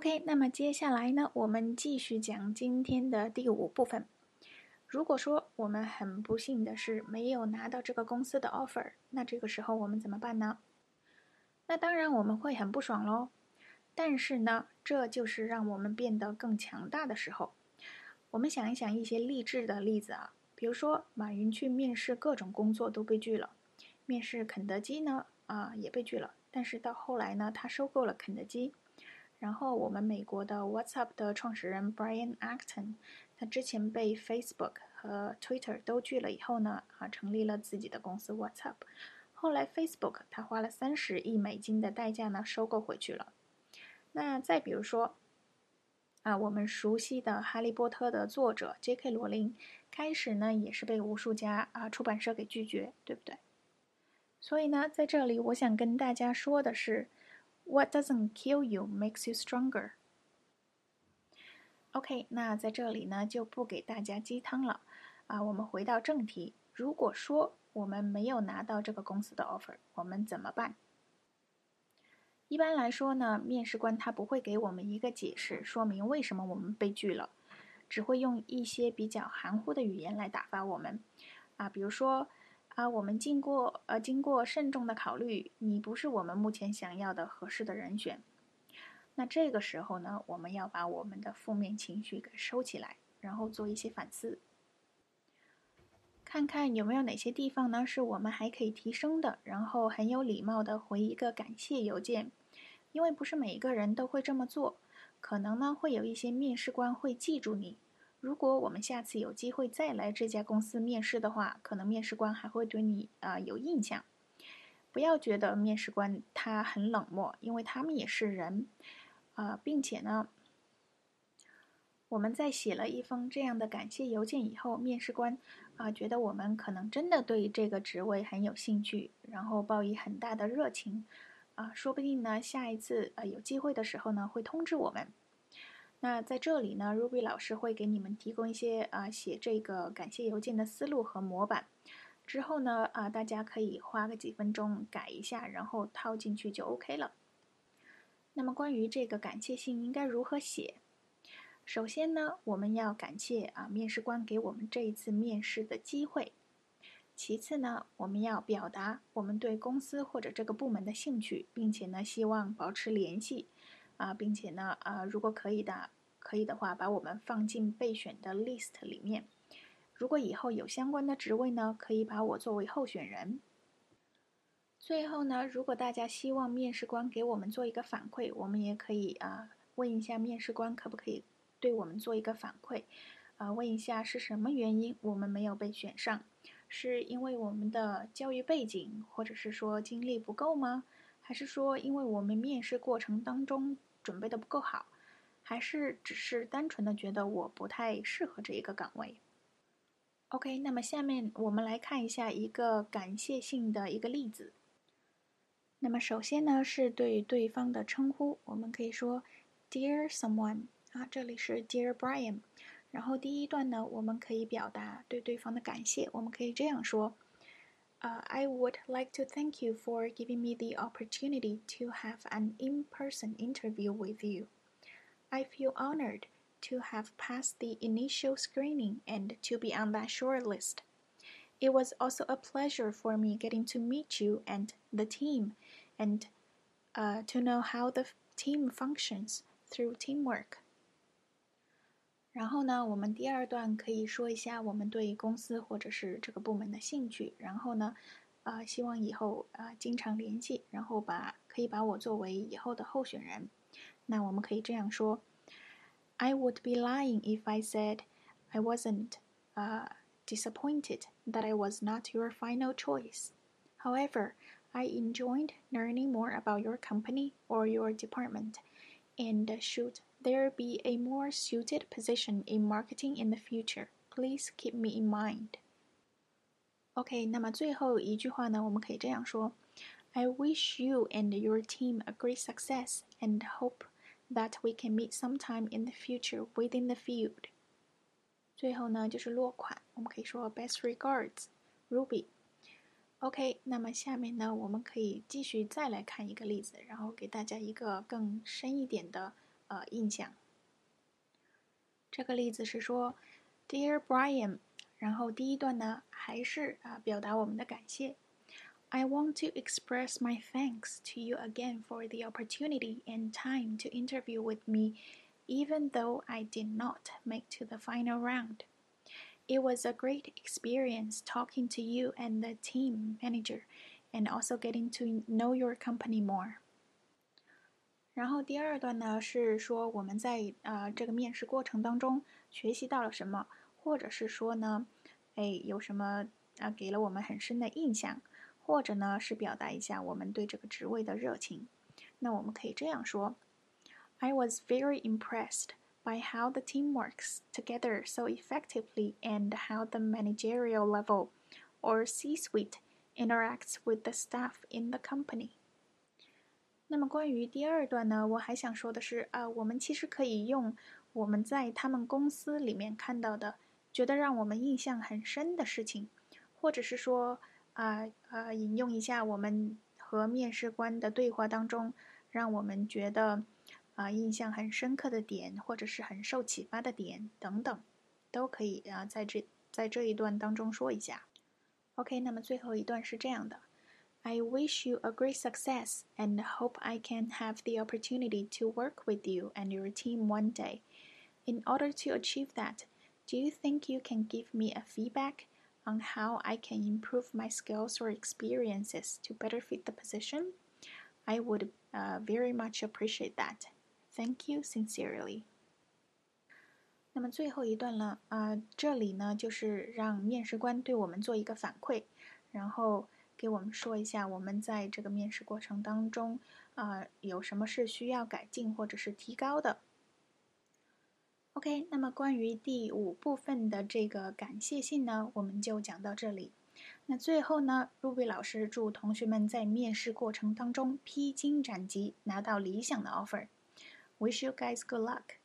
OK， 那么接下来呢，我们继续讲今天的第5部分。如果说我们很不幸的是没有拿到这个公司的 offer， 那这个时候我们怎么办呢？那当然我们会很不爽咯。但是呢，这就是让我们变得更强大的时候。我们想一想一些励志的例子啊，比如说马云去面试各种工作都被拒了，面试肯德基呢也被拒了，但是到后来呢，他收购了肯德基。然后我们美国的 WhatsApp 的创始人 Brian Acton， 他之前被 Facebook 和 Twitter 都拒了以后呢，成立了自己的公司 WhatsApp。后来 Facebook 他花了30亿美金的代价呢，收购回去了。那再比如说，我们熟悉的哈利波特的作者 J.K. 罗琳，开始呢也是被无数家出版社给拒绝，对不对？所以呢，在这里我想跟大家说的是， What doesn't kill you makes you stronger。 OK， 那在这里呢就不给大家鸡汤了我们回到正题。如果说我们没有拿到这个公司的 offer， 我们怎么办？一般来说呢，面试官他不会给我们一个解释，说明为什么我们被拒了，只会用一些比较含糊的语言来打发我们比如说我们经过慎重的考虑，你不是我们目前想要的合适的人选。那这个时候呢，我们要把我们的负面情绪给收起来，然后做一些反思，看看有没有哪些地方呢是我们还可以提升的，然后很有礼貌的回一个感谢邮件。因为不是每一个人都会这么做，可能呢会有一些面试官会记住你。如果我们下次有机会再来这家公司面试的话，可能面试官还会对你有印象。不要觉得面试官他很冷漠，因为他们也是人并且呢，我们在写了一封这样的感谢邮件以后，面试官觉得我们可能真的对这个职位很有兴趣，然后抱以很大的热情说不定呢下一次有机会的时候呢会通知我们。那在这里呢 Ruby 老师会给你们提供一些写这个感谢邮件的思路和模板，之后呢大家可以花个几分钟改一下，然后套进去就 OK 了。那么关于这个感谢信应该如何写？首先呢，我们要感谢面试官给我们这一次面试的机会。其次呢，我们要表达我们对公司或者这个部门的兴趣，并且呢，希望保持联系并且呢如果可以的话，把我们放进备选的 list 里面。如果以后有相关的职位呢，可以把我作为候选人。最后呢，如果大家希望面试官给我们做一个反馈，我们也可以问一下面试官可不可以对我们做一个反馈问一下是什么原因我们没有被选上，是因为我们的教育背景或者是说精力不够吗？还是说因为我们面试过程当中准备的不够好？还是只是单纯的觉得我不太适合这一个岗位？ OK， 那么下面我们来看一下一个感谢信的一个例子。那么首先呢，是对对方的称呼，我们可以说 Dear someone 这里是 Dear Brian。 然后第一段呢，我们可以表达对对方的感谢，我们可以这样说I would like to thank you for giving me the opportunity to have an in-person interview with you. I feel honored to have passed the initial screening and to be on that short list. It was also a pleasure for me getting to meet you and the team, and to know how the team functions through teamwork. 然后呢，我们第二段可以说一下我们对公司或者是这个部门的兴趣，然后呢，希望以后经常联系，然后可以把我作为以后的候选人。那我们可以这样说 ：I would be lying if I said I wasn't disappointed that I was not your final choice. However, I enjoyed learning more about your company or your department, and should there be a more suited position in marketing in the future, please keep me in mind. OK， 那么最后一句话呢，我们可以这样说 I wish you and your team a great success and hope that we can meet sometime in the future within the field. 最后呢，就是落款，我们可以说 Best regards, Ruby。 OK， 那么下面呢，我们可以继续再来看一个例子，然后给大家一个更深一点的印象。这个例子是说 Dear Brian， 然后第一段呢还是表达我们的感谢。I want to express my thanks to you again for the opportunity and time to interview with me, even though I did not make to the final round. It was a great experience talking to you and the team manager, and also getting to know your company more. 然后第二段呢是说我们在这个面试过程当中学习到了什么，或者是说呢，有什么给了我们很深的印象，或者呢是表达一下我们对这个职位的热情。那我们可以这样说 ：I was very impressed by how the team works together so effectively and how the managerial level or C-suite interacts with the staff in the company. 那么关于第二段呢，我还想说的是，我们其实可以用我们在他们公司里面看到的，觉得让我们印象很深的事情，或者是说，引用一下我们和面试官的对话当中，让我们觉得印象很深刻的点，或者是很受启发的点等等，都可以在这一段当中说一下。OK， 那么最后一段是这样的。I wish you a great success and hope I can have the opportunity to work with you and your team one day. In order to achieve that, do you think you can give me a feedback on how I can improve my skills or experiences to better fit the position? I would very much appreciate that. Thank you sincerely. 那么最后一段呢，这里呢就是让面试官对我们做一个反馈，然后给我们说一下我们在这个面试过程当中有什么是需要改进或者是提高的。OK， 那么关于第5部分的这个感谢信呢，我们就讲到这里。那最后呢 ，Ruby 老师祝同学们在面试过程当中披荆斩棘，拿到理想的 offer。Wish you guys good luck.